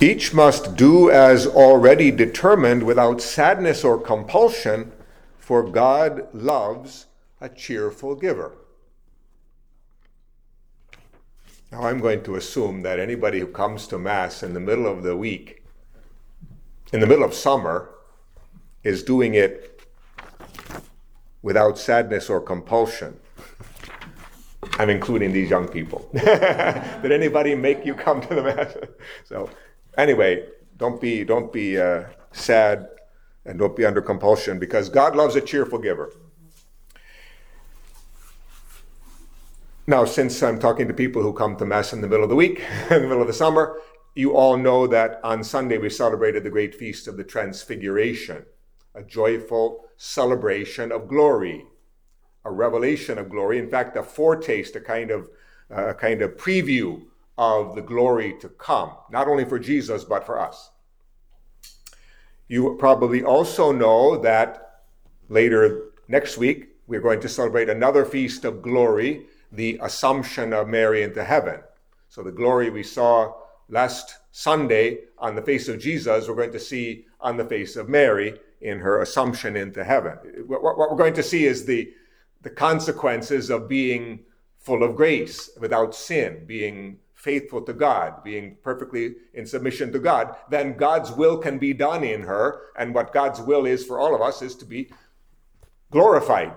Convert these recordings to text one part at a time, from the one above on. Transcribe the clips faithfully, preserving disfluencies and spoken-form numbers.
Each must do as already determined without sadness or compulsion, for God loves a cheerful giver. Now I'm going to assume that anybody who comes to Mass in the middle of the week, in the middle of summer, is doing it without sadness or compulsion. I'm including these young people. Did anybody make you come to the Mass? So anyway, don't be don't be uh, sad and don't be under compulsion, because God loves a cheerful giver. Now, since I'm talking to people who come to Mass in the middle of the week, in the middle of the summer, you all know that on Sunday we celebrated the great feast of the Transfiguration, a joyful celebration of glory, a revelation of glory. In fact, a foretaste, a kind of uh, a kind of preview of the glory to come, not only for Jesus, but for us. You probably also know that later next week, we're going to celebrate another feast of glory, the Assumption of Mary into heaven. So the glory we saw last Sunday on the face of Jesus, we're going to see on the face of Mary in her Assumption into heaven. What we're going to see is the, the consequences of being full of grace, without sin, being faithful to God, being perfectly in submission to God. Then God's will can be done in her, and what God's will is for all of us is to be glorified.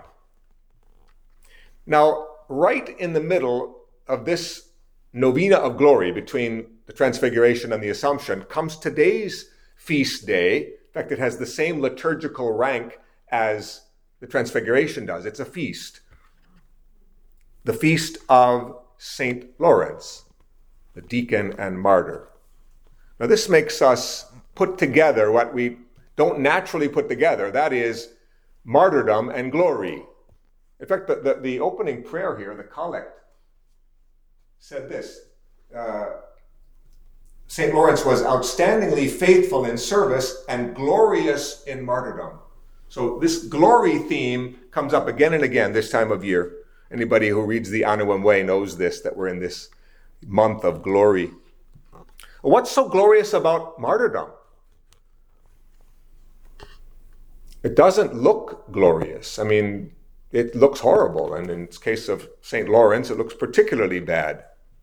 Now, right in the middle of this novena of glory between the Transfiguration and the Assumption comes today's feast day. In fact, it has the same liturgical rank as the Transfiguration does. It's a feast. The feast of Saint Lawrence, the deacon and martyr. Now, this makes us put together what we don't naturally put together, that is martyrdom and glory. In fact, the, the, the opening prayer here, the collect, said this. Uh, Saint Lawrence was outstandingly faithful in service and glorious in martyrdom. So this glory theme comes up again and again this time of year. Anybody who reads the Annuum Way knows this, that we're in this month of glory. What's so glorious about martyrdom? It doesn't look glorious. I mean, it looks horrible, and in the case of Saint Lawrence, it looks particularly bad.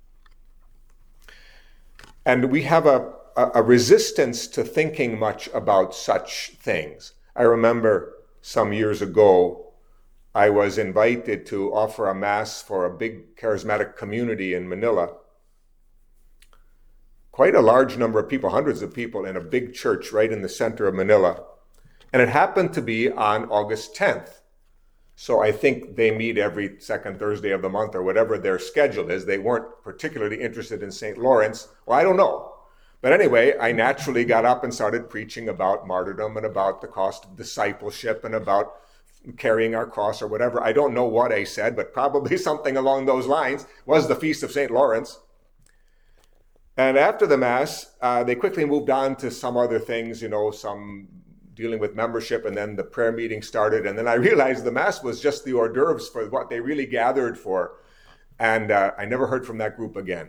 And we have a, a, a resistance to thinking much about such things. I remember some years ago, I was invited to offer a Mass for a big charismatic community in Manila. Quite a large number of people, hundreds of people, in a big church right in the center of Manila. And it happened to be on August tenth. So I think they meet every second Thursday of the month or whatever their schedule is. They weren't particularly interested in Saint Lawrence. Well, I don't know. But anyway, I naturally got up and started preaching about martyrdom and about the cost of discipleship and about carrying our cross or whatever. I don't know what I said, but probably something along those lines. Was the Feast of Saint Lawrence. And after the Mass, uh, they quickly moved on to some other things, you know, some dealing with membership, and then the prayer meeting started. And then I realized the Mass was just the hors d'oeuvres for what they really gathered for. And uh, I never heard from that group again.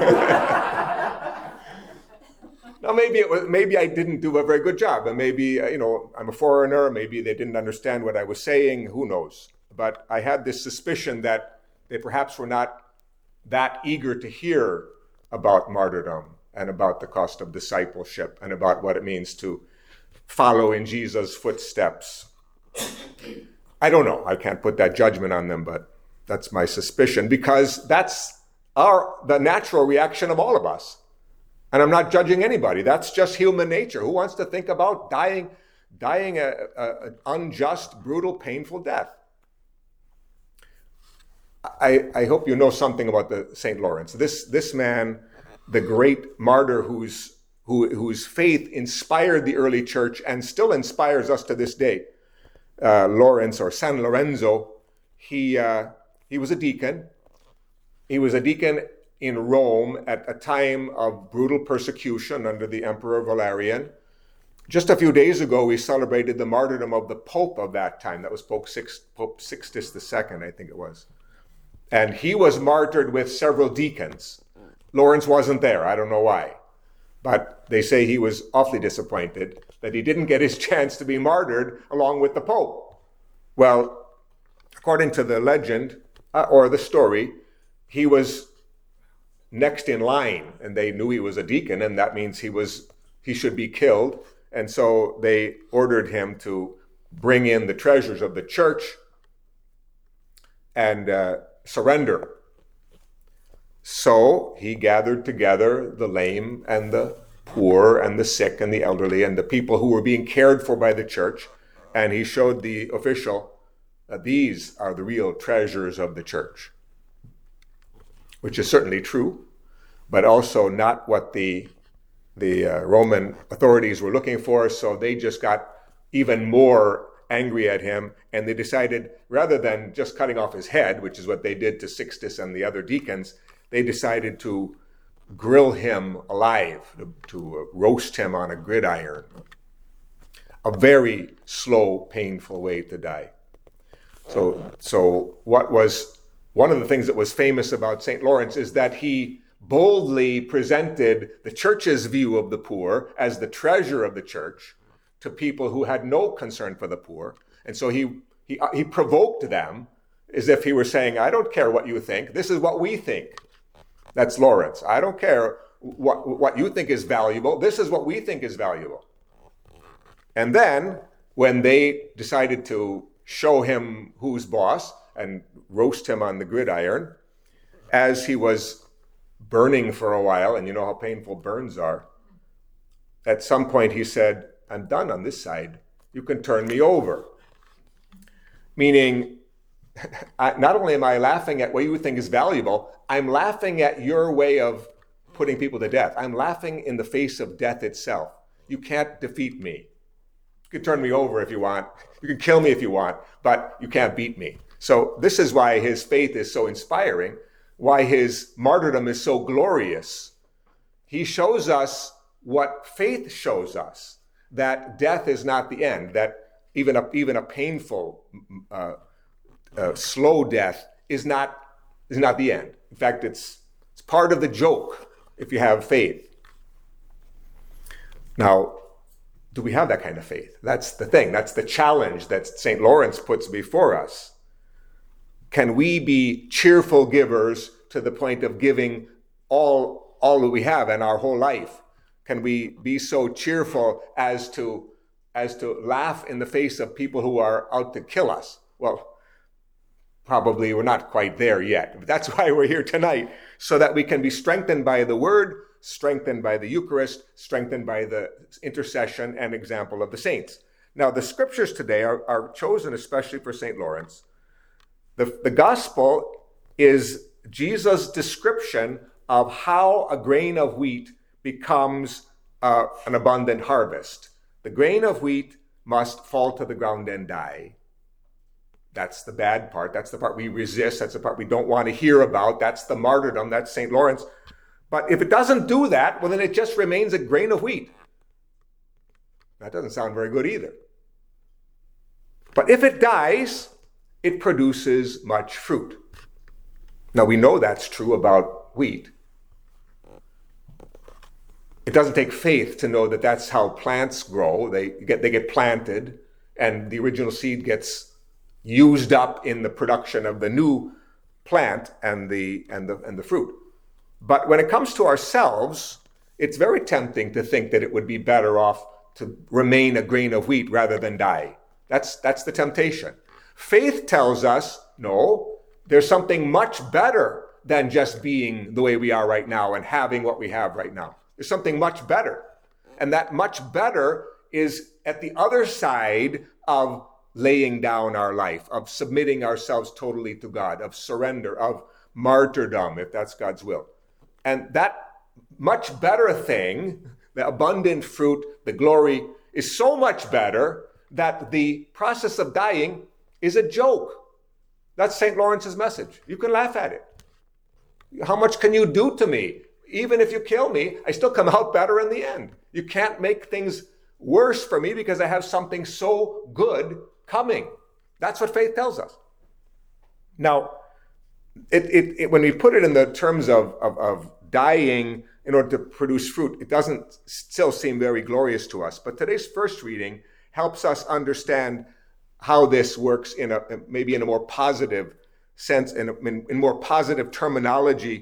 Now, maybe it was, maybe I didn't do a very good job, and maybe, uh, you know, I'm a foreigner, maybe they didn't understand what I was saying, who knows. But I had this suspicion that they perhaps were not that eager to hear about martyrdom and about the cost of discipleship and about what it means to follow in Jesus' footsteps. I don't know. I can't put that judgment on them, but that's my suspicion, because that's our the natural reaction of all of us. And I'm not judging anybody. That's just human nature. Who wants to think about dying, dying a, a, an unjust, brutal, painful death? I, I hope you know something about the Saint Lawrence. This this man, the great martyr whose who, whose faith inspired the early church and still inspires us to this day, uh, Lawrence or San Lorenzo, he uh, he was a deacon. He was a deacon in Rome at a time of brutal persecution under the Emperor Valerian. Just a few days ago, we celebrated the martyrdom of the Pope of that time. That was Pope, Six, Pope Sixtus the Second, I think it was. And he was martyred with several deacons. Lawrence wasn't there. I don't know why. But they say he was awfully disappointed that he didn't get his chance to be martyred along with the Pope. Well, according to the legend uh, or the story, he was next in line, and they knew he was a deacon, and that means he was he should be killed. And so they ordered him to bring in the treasures of the church and uh, surrender. So he gathered together the lame and the poor and the sick and the elderly and the people who were being cared for by the church, and he showed the official that these are the real treasures of the church, which is certainly true, but also not what the the uh, Roman authorities were looking for. So they just got even more angry at him, and they decided, rather than just cutting off his head, which is what they did to Sixtus and the other deacons, they decided to grill him alive, to, to roast him on a gridiron. A very slow, painful way to die. So, so what was one of the things that was famous about Saint Lawrence is that he boldly presented the church's view of the poor as the treasure of the church to people who had no concern for the poor. And so he he he provoked them as if he were saying, I don't care what you think, this is what we think. That's Lawrence. I don't care what, what you think is valuable, this is what we think is valuable. And then when they decided to show him who's boss and roast him on the gridiron, as he was burning for a while, and you know how painful burns are, at some point he said, I'm done on this side. You can turn me over. Meaning, not only am I laughing at what you think is valuable, I'm laughing at your way of putting people to death. I'm laughing in the face of death itself. You can't defeat me. You can turn me over if you want. You can kill me if you want, but you can't beat me. So this is why his faith is so inspiring, why his martyrdom is so glorious. He shows us what faith shows us, that death is not the end, that even a, even a painful, uh, uh, slow death is not, is not the end. In fact, it's, it's part of the joke if you have faith. Now, do we have that kind of faith? That's the thing. That's the challenge that Saint Lawrence puts before us. Can we be cheerful givers to the point of giving all, all that we have and our whole life? Can we be so cheerful as to, as to laugh in the face of people who are out to kill us? Well, probably we're not quite there yet. But that's why we're here tonight, so that we can be strengthened by the Word, strengthened by the Eucharist, strengthened by the intercession and example of the saints. Now, the scriptures today are, are chosen especially for Saint Lawrence. The, the gospel is Jesus' description of how a grain of wheat becomes uh, an abundant harvest. The grain of wheat must fall to the ground and die. That's the bad part. That's the part we resist. That's the part we don't want to hear about. That's the martyrdom. That's Saint Lawrence. But if it doesn't do that, well, then it just remains a grain of wheat. That doesn't sound very good either. But if it dies, it produces much fruit. Now, we know that's true about wheat. It doesn't take faith to know that that's how plants grow. They get, they get planted, and the original seed gets used up in the production of the new plant and the, and the, and the fruit. But when it comes to ourselves, it's very tempting to think that it would be better off to remain a grain of wheat rather than die. That's, that's the temptation. Faith tells us, no, there's something much better than just being the way we are right now and having what we have right now. There's something much better. And that much better is at the other side of laying down our life, of submitting ourselves totally to God, of surrender, of martyrdom, if that's God's will. And that much better thing, the abundant fruit, the glory, is so much better that the process of dying is a joke. That's Saint Lawrence's message. You can laugh at it. How much can you do to me? Even if you kill me, I still come out better in the end. You can't make things worse for me because I have something so good coming. That's what faith tells us. Now, it, it, it, when we put it in the terms of, of, of dying in order to produce fruit, it doesn't still seem very glorious to us. But today's first reading helps us understand how this works in a maybe in a more positive sense, in, a, in, in more positive terminology.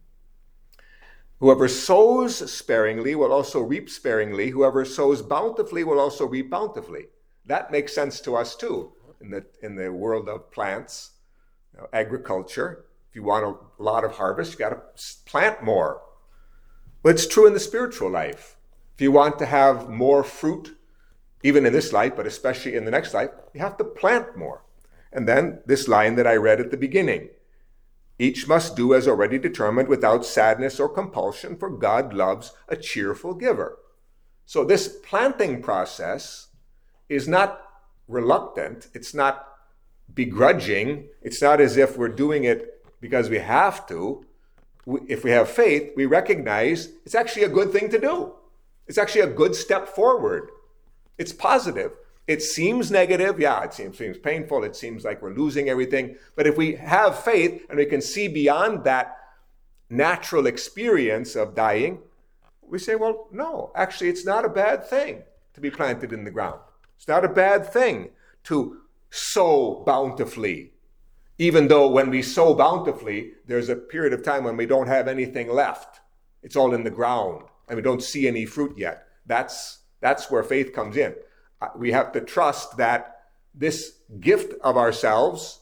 Whoever sows sparingly will also reap sparingly. Whoever sows bountifully will also reap bountifully. That makes sense to us too in the in the world of plants, you know, agriculture. If you want a lot of harvest, you got to plant more. But it's true in the spiritual life. If you want to have more fruit, even in this life, but especially in the next life, you have to plant more. And then this line that I read at the beginning, each must do as already determined without sadness or compulsion, for God loves a cheerful giver. So this planting process is not reluctant. It's not begrudging. It's not as if we're doing it because we have to. If we have faith, we recognize it's actually a good thing to do. It's actually a good step forward. It's positive. It seems negative. Yeah, it seems, seems painful. It seems like we're losing everything. But if we have faith and we can see beyond that natural experience of dying, we say, well, no, actually, it's not a bad thing to be planted in the ground. It's not a bad thing to sow bountifully, even though when we sow bountifully, there's a period of time when we don't have anything left. It's all in the ground, and we don't see any fruit yet. That's, that's where faith comes in. We have to trust that this gift of ourselves,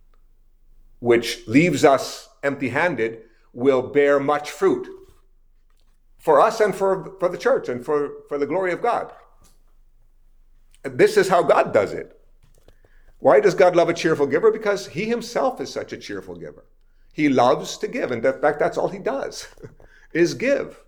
which leaves us empty-handed, will bear much fruit for us and for, for the church and for, for the glory of God. This is how God does it. Why does God love a cheerful giver? Because he himself is such a cheerful giver. He loves to give. And in fact, that's all he does, is give.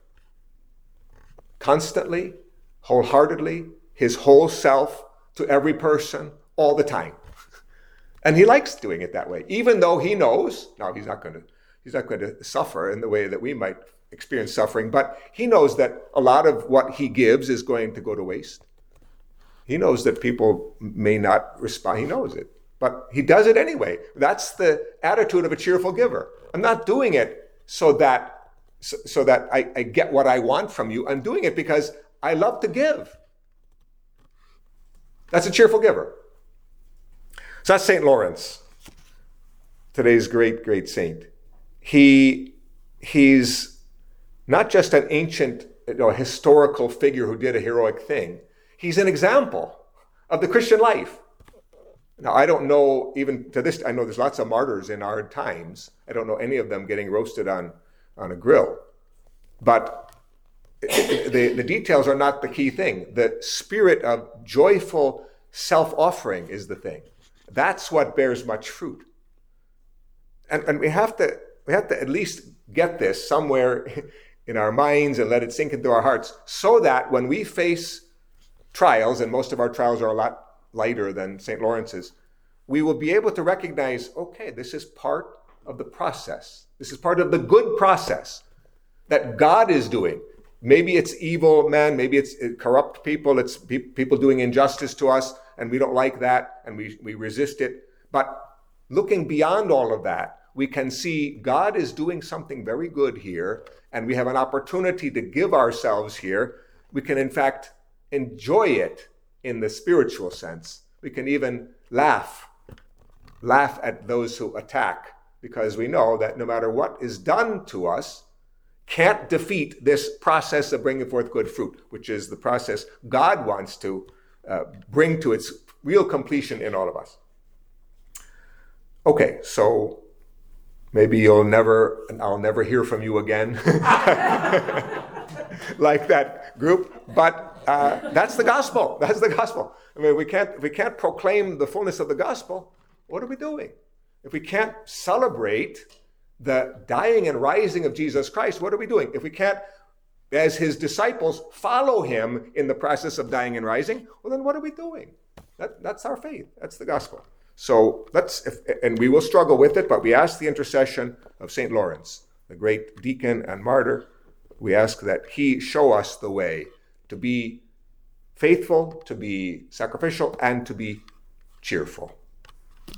Constantly, wholeheartedly, his whole self to every person all the time. And he likes doing it that way, even though he knows, now he's not going to, he's not going to suffer in the way that we might experience suffering, but he knows that a lot of what he gives is going to go to waste. He knows that people may not respond. He knows it, but he does it anyway. That's the attitude of a cheerful giver. I'm not doing it so that, so, so that I, I get what I want from you. I'm doing it because I love to give. That's a cheerful giver. So that's Saint Lawrence, today's great, great saint. He, he's not just an ancient, you know, historical figure who did a heroic thing. He's an example of the Christian life. Now, I don't know, even to this, I know there's lots of martyrs in our times. I don't know any of them getting roasted on, on a grill. But the, the details are not the key thing. The spirit of joyful self-offering is the thing. That's what bears much fruit. And, and we have to we have to at least get this somewhere in our minds and let it sink into our hearts, so that when we face trials, and most of our trials are a lot lighter than Saint Lawrence's, we will be able to recognize, okay, this is part of the process. This is part of the good process that God is doing. Maybe it's evil men, maybe it's corrupt people, it's pe- people doing injustice to us, and we don't like that, and we, we resist it. But looking beyond all of that, we can see God is doing something very good here, and we have an opportunity to give ourselves here. We can, in fact, enjoy it in the spiritual sense. We can even laugh, laugh at those who attack, because we know that no matter what is done to us, can't defeat this process of bringing forth good fruit, which is the process God wants to uh, bring to its real completion in all of us. Okay, so maybe you'll never, I'll never hear from you again, like that group, but uh, that's the gospel. That's the gospel. I mean, we can't, if we can't proclaim the fullness of the gospel, what are we doing? If we can't celebrate the dying and rising of Jesus Christ, what are we doing? If we can't, as his disciples, follow him in the process of dying and rising, well, then what are we doing? That, that's our faith. That's the gospel. So let's, if, and we will struggle with it, but we ask the intercession of Saint Lawrence, the great deacon and martyr. We ask that he show us the way to be faithful, to be sacrificial, and to be cheerful.